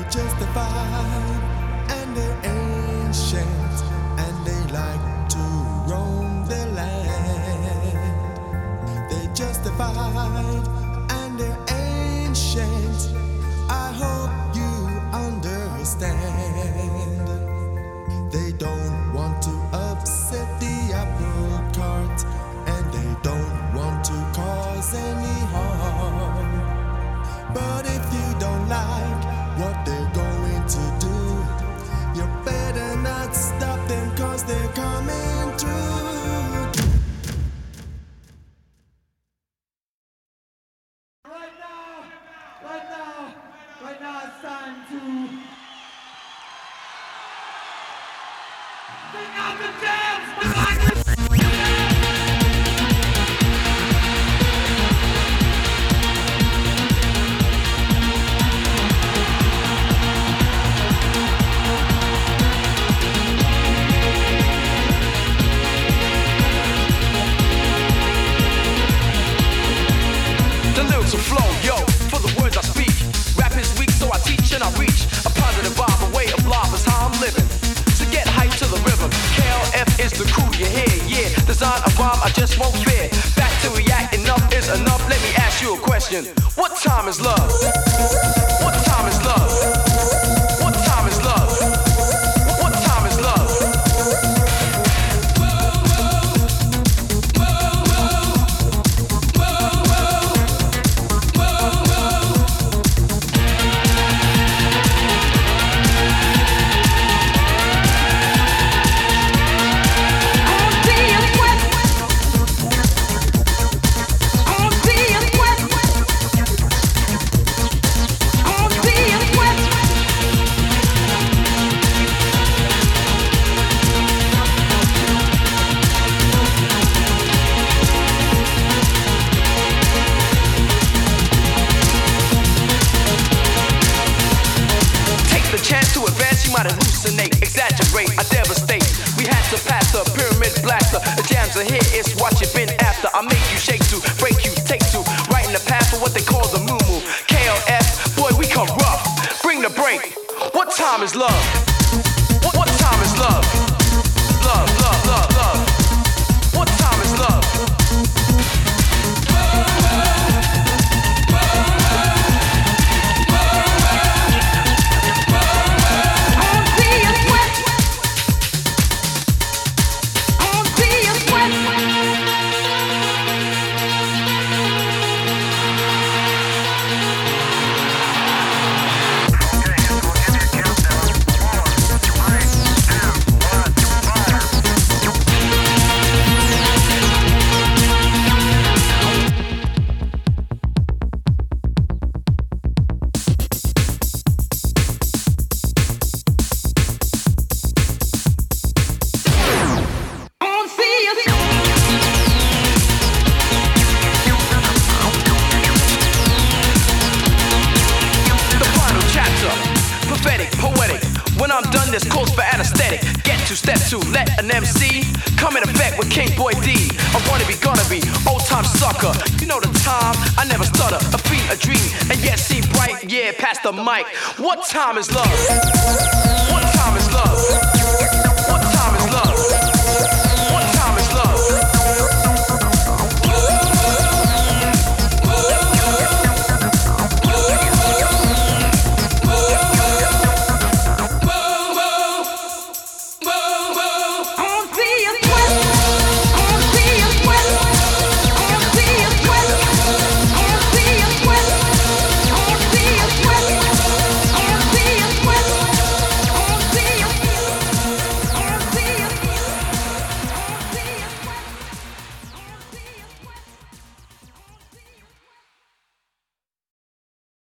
justified and they're ancient and they like to roam the land. They're justified and they're ancient. I hope you understand. They don't want to upset the apple cart and they don't want to cause any harm. But if you don't like what they're going to do, you better not stop them, 'cause they're coming through. Right now it's time to sing out the dance like this. The lyrics will flow, yo, for the words I speak. Rap is weak, so I teach and I reach. A positive vibe, a way of life is how I'm living. So get hyped to the rhythm. KLF is the crew you hear, yeah. Design a rhyme, I just won't fear. Back to react, enough is enough. Let me ask you a question. What time is love? What time is love? What time is love? What time is love? Chance to advance, you might hallucinate, exaggerate, I devastate. We had to pass the pyramid blaster. The jams are here, it's what you've been after. I make you shake to, break you, take to. Right in the path for what they call the moo-moo. KLF, boy, we come rough. Bring the break. What time is love? What time is love? Love, love, love, love. What time is love? When I'm done, this calls for anesthetic. Get to step two, let an MC come in effect with King Boy D. I wanna be, gonna be, old time sucker. You know the time, I never stutter. A fiend, a dream, and yet see bright. Yeah, pass the mic. What time is love? What time is love?